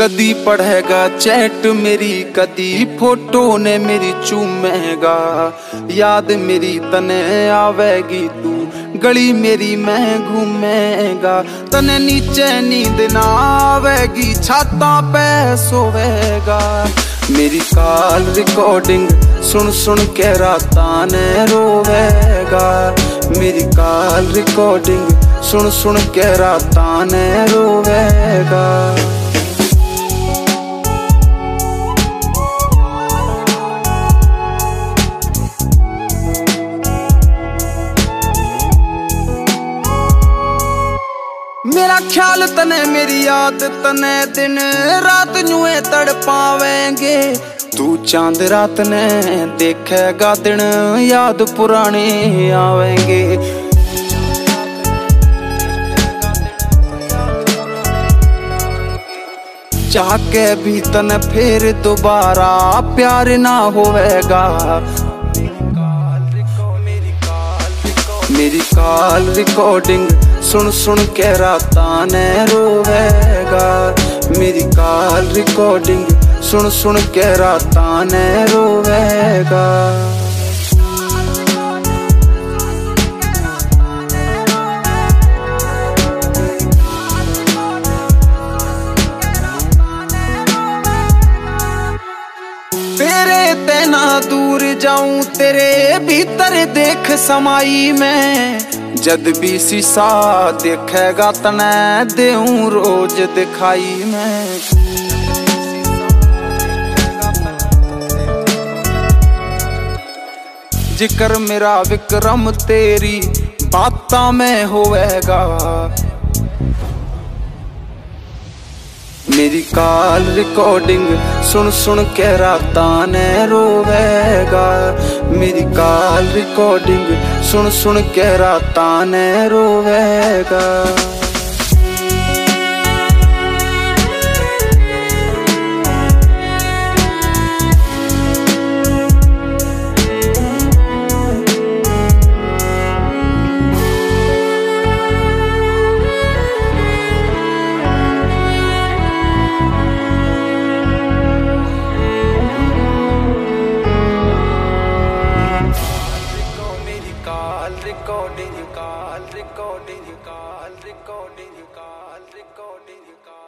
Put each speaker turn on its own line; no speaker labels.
कदी पढ़ेगा चैट मेरी, कदी फोटो ने मेरी चूमेगा। याद मेरी तने आवेगी तू, गली मेरी मैं घूमेगा। तने नीचे नींद ना आवेगी, छाता पे सोवेगा। मेरी कॉल रिकॉर्डिंग सुन सुन के रातां ने रोवेगा। मेरी कॉल रिकॉर्डिंग सुन सुन के रातां ने रोवेगा। मेरा ख्याल तने मेरी याद तने दिन रात न्यूए तड़पावेंगे। तू चांद रात ने देखेगा दिन याद पुराने आवेंगे। चाह के भी तने फिर दोबारा प्यार ना होवेगा। मेरी कॉल रिकॉर्डिंग सुन सुन के रातां ने रोवेगा। मेरी कॉल रिकॉर्डिंग सुन सुन के रातां ने रोवेगा। तेरे ते ना दूर जाऊं, तेरे भीतर देख समाई मैं। जद भी शीशा देखेगा तने देऊं रोज दिखाई मैं। जिक्र मेरा विक्रम तेरी बातां में होवेगा। मेरी कॉल रिकॉर्डिंग सुन सुन के रातां ने रोवेगा। मेरी कॉल रिकॉर्डिंग सुन सुन के रातां ने रोवेगा। Recording, you call, recording, you call, recording, you call, recording, you call.